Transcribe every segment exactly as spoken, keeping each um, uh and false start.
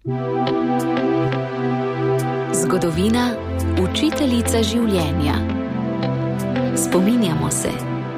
Zgodovina, učiteljica življenja. Spominjamo se.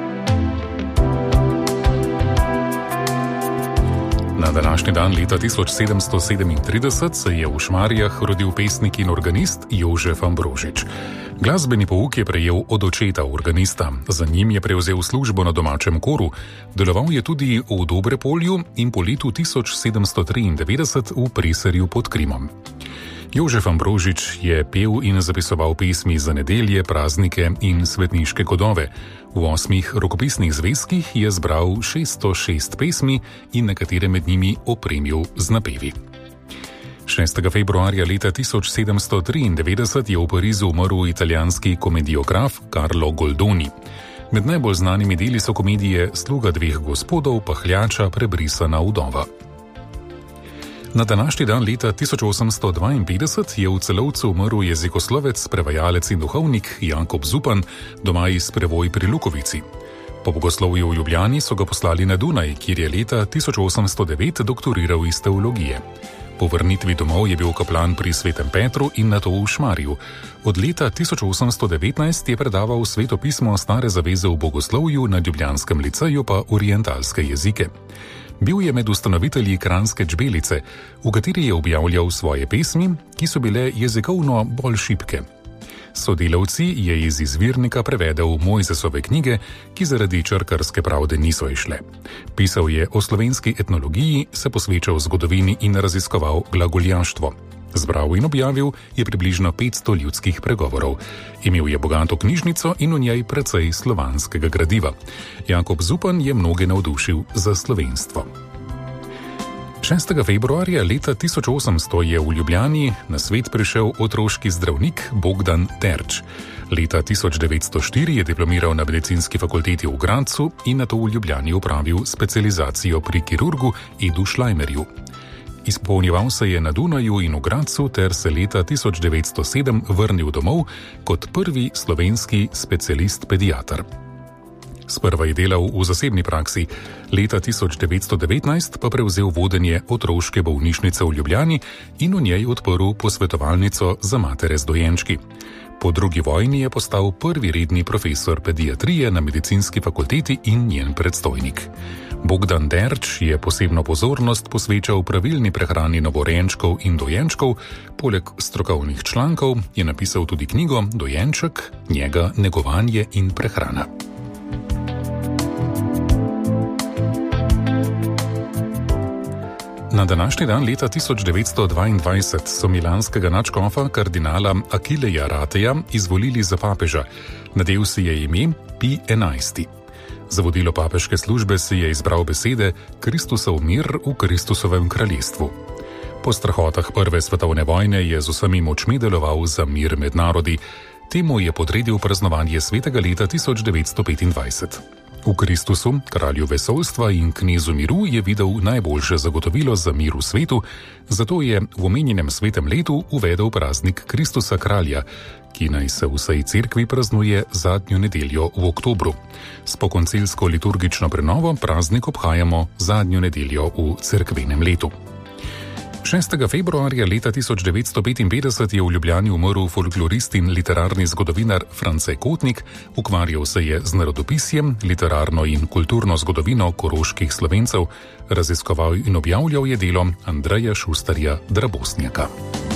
Na današnji dan leta tisoč sedemsto sedemintrideset se je v Šmarjah rodil pesnik in organist Jožef Ambrožič. Glasbeni pouk je prejel od očeta organista, za njim je prevzel službo na domačem koru, deloval je tudi v Dobrepolju in po letu tisoč sedemsto triindevetdeset v Preserju pod Krimom. Jožef Ambrožič je pel in zapisoval pesmi za nedelje, praznike in svetniške godove. V osmih rokopisnih zvezkih je zbral šeststo šest pesmi in nekatere med njimi opremil z napevi. šestega februarja leta tisoč sedemsto triindevetdeset je v Parizu umrl italijanski komediograf Carlo Goldoni. Med najbolj znanimi deli so komedije Sluga dveh gospodov, Pahljača, Prebrisana vdova. Na današnji dan leta tisoč osemsto dvainpetdeset je v Celovcu umrl jezikoslovec, prevajalec in duhovnik Jakob Zupan, doma iz Prevoj pri Lukovici. Po bogoslovju v Ljubljani so ga poslali na Dunaj, kjer je leta tisoč osemsto devet doktoriral iz teologije. Po vrnitvi domov je bil kaplan pri Svetem Petru in nato v Šmarju. Od leta tisoč osemsto devetnajst je predaval svetopismo Stare zaveze v bogoslovju, na ljubljanskem liceju pa orientalske jezike. Bil je med ustanovitelji Kranjske Čbelice, v kateri je objavljal svoje pesmi, ki so bile jezikovno bolj šibke. Sodelavci je iz izvirnika prevedel Mojzesove knjige, ki zaradi črkarske pravde niso izšle. Pisal je o slovenski etnologiji, se posvečal zgodovini in raziskoval glagoljaštvo. Zbral in objavil je približno petsto ljudskih pregovorov. Imel je bogato knjižnico in v njej precej slovanskega gradiva. Jakob Zupan je mnoge navdušil za slovenstvo. šestega februarja leta tisoč osemsto je v Ljubljani na svet prišel otroški zdravnik Bogdan Terč. Leta tisoč devetsto štiri je diplomiral na medicinski fakulteti v Gradcu in nato v Ljubljani opravil specializacijo pri kirurgu Edu Šlajmerju. Izpolnjeval se je na Dunaju in v Gradcu ter se leta tisoč devetsto sedem vrnil domov kot prvi slovenski specialist pediater. Sprva je delal v zasebni praksi, leta tisoč devetsto devetnajst pa prevzel vodenje otroške bolnišnice v Ljubljani in v njej odprl posvetovalnico za matere z dojenčki. Po drugi vojni je postal prvi redni profesor pediatrije na medicinski fakulteti in njen predstojnik. Bogdan Terč je posebno pozornost posvečal pravilni prehrani novorojenčkov in dojenčkov, poleg strokovnih člankov je napisal tudi knjigo Dojenček, njega, negovanje in prehrana. Na današnji dan leta tisoč devetsto dvaindvajset so milanskega nadškofa kardinala Akileja Rateja izvolili za papeža. Nadel si je ime Pij enajsti. Za vodilo papeške službe si je izbral besede Kristusov mir v Kristusovem kraljestvu. Po strahotah prve svetovne vojne je z vsemi močmi deloval za mir med narodi. Temu je podredil praznovanje svetega leta tisoč devetsto petindvajset. V Kristusu, kralju vesoljstva in knezu miru, je videl najboljše zagotovilo za mir v svetu, zato je v omenjenem svetem letu uvedel praznik Kristusa kralja, ki naj se v vsej cerkvi praznuje zadnjo nedeljo v oktobru. S pokoncilsko liturgično prenovo praznik obhajamo zadnjo nedeljo v cerkvenem letu. šestega februarja leta tisoč devetsto petinpetdeset je v Ljubljani umrl folklorist in literarni zgodovinar France Kotnik, ukvarjal se je z narodopisjem, literarno in kulturno zgodovino koroških Slovencev, raziskoval in objavljal je delo Andreja Šustarja Drabosnjaka.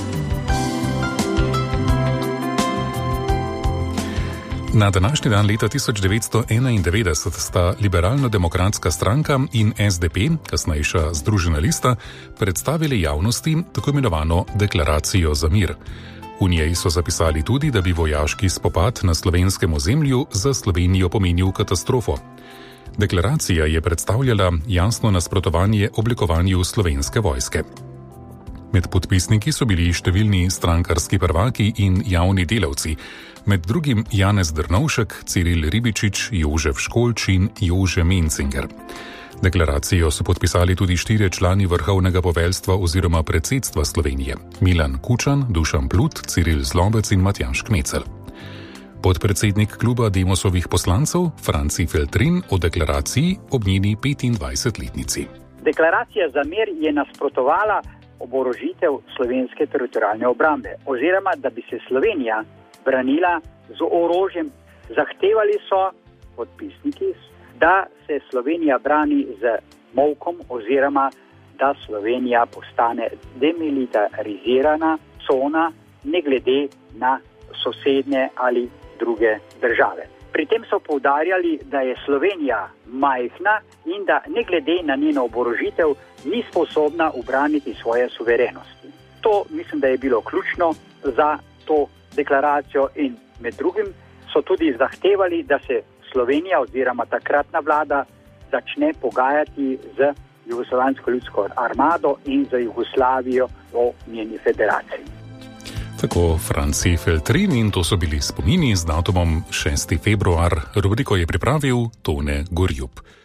Na današnji dan leta tisoč devetsto enaindevetdeset sta Liberalno-demokratska stranka in S D P, kasnejša Združena lista, predstavili javnosti tako imenovano deklaracijo za mir. V njej so zapisali tudi, da bi vojaški spopad na slovenskem ozemlju za Slovenijo pomenil katastrofo. Deklaracija je predstavljala jasno nasprotovanje oblikovanju slovenske vojske. Med podpisniki so bili številni strankarski prvaki in javni delavci, med drugim Janez Drnovšek, Ciril Ribičič, Jožef Školč in Jože Mencinger. Deklaracijo so podpisali tudi štirje člani vrhovnega poveljstva oziroma predsedstva Slovenije: Milan Kučan, Dušan Plut, Ciril Zlobec in Matjaž Kmecel. Podpredsednik kluba Demosovih poslancev Franci Feltrin o deklaraciji ob njeni petindvajsetletnici. Deklaracija za mir je nasprotovala oborožitev slovenske teritorialne obrambe oziroma da bi se Slovenija branila z orožjem. Zahtevali so podpisniki, da se Slovenija brani z molkom oziroma da Slovenija postane demilitarizirana cona ne glede na sosednje ali druge države. Pri tem so poudarjali, da je Slovenija majhna in da ne glede na njeno oborožitev ni sposobna ubraniti svoje suverenosti. To mislim, da je bilo ključno za to deklaracijo in med drugim so tudi zahtevali, da se Slovenija oziroma takratna vlada začne pogajati z Jugoslovansko ljudsko armado in za Jugoslavijo o njeni federaciji. Tako Franci Feltrin in to so bili spomini z datumom šesti februar. Rubriko je pripravil Tone Gorjup.